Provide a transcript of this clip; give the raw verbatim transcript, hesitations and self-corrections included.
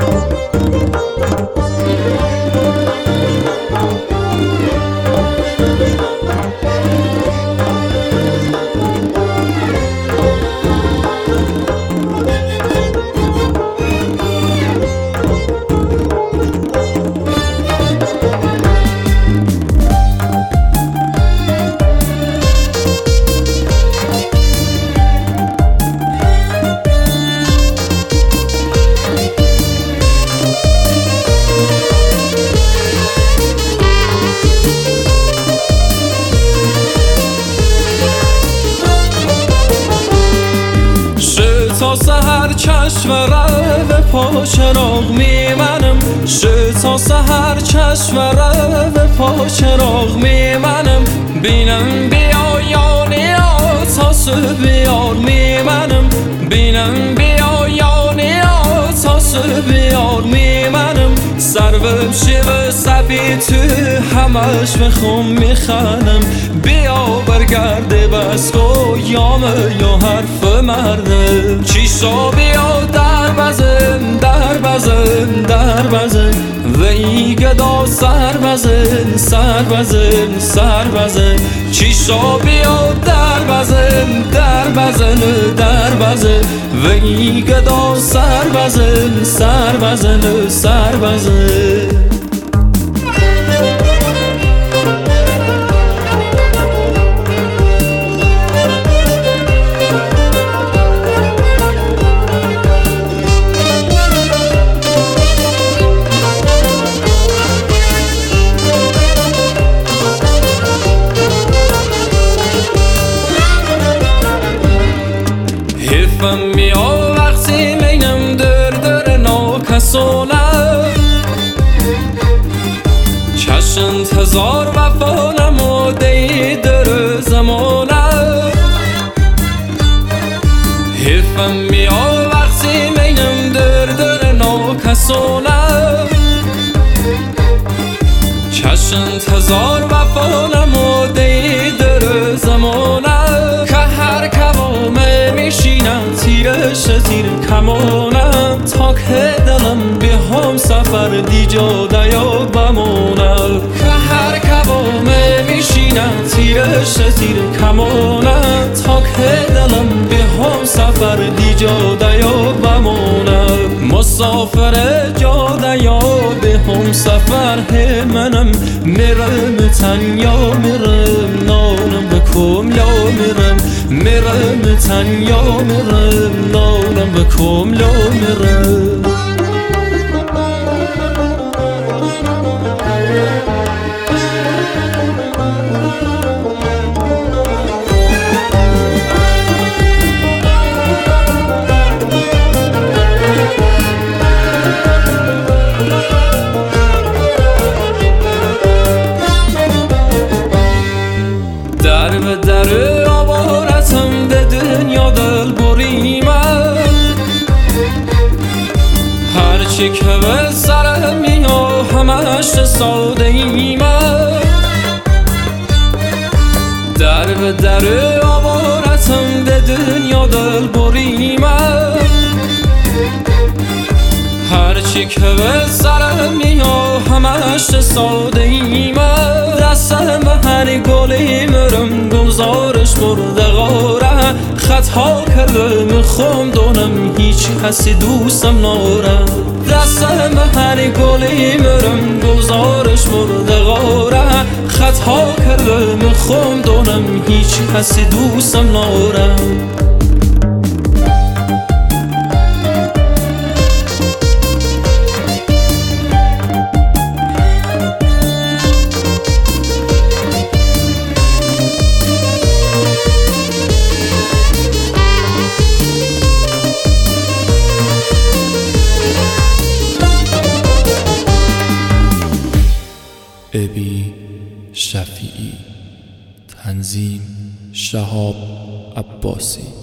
تا سحر چشم رو پا چراغ میمنم، شه تا سحر چشم رو پا چراغ میمنم، بینم بیایانی تا صبح بیار میمنم، بینم بیایانی تا صبح بیار میمنم، سرم شیوه سبی تو همش بخوم میخنم، بیا برگرده بس گویام یا حرف مردم، چیشا بیا در بزن در بزن در بزن و ای گدا سر بزن سر بزن سر بزن، چیشا بیا در بزن در بزن در بزن و ای گدا سر بزن سر بزن سر بزن. حیفم میاد وقتی مینم در در ناکسانم، چشم انتظار وفا نموده در زمانم، حیفم میاد وقتی مینم در در ناکسانم، چشم انتظار وفا نموده در زمانم، که هر کمامه میشینم تیرش تیر کمانم، تا که دلم به هم سفر دیجا دیا بمانم، که هر کمامه میشینم تیرش تیر کمانم، تا که دلم به هم سفر دیجا دیا بمانم، مسافر جا دیا به هم سفر منم، میرم تنیا میرم نانم بکم لا میرم، میرم تنیا میرم نانم بکم لا میرم. در به در آوارتم به دنیا دل بریمم، هرچی که به سرم میاد همش ساده ایمم، در به در آوارتم به دنیا دل بریمم، هرچی که به سرم میاد همش ساده ایمم، دستم به هر گلی مرم گلزارش برده غاره، خطا کرده میخوام دونم هیچ کسی دوستم ناره، دستم به هر گلی مرم گلزارش برده غاره، خطا کرده میخوام دونم هیچ کسی دوستم ناره. ابی شفیعی، تنظیم شهاب عباسی.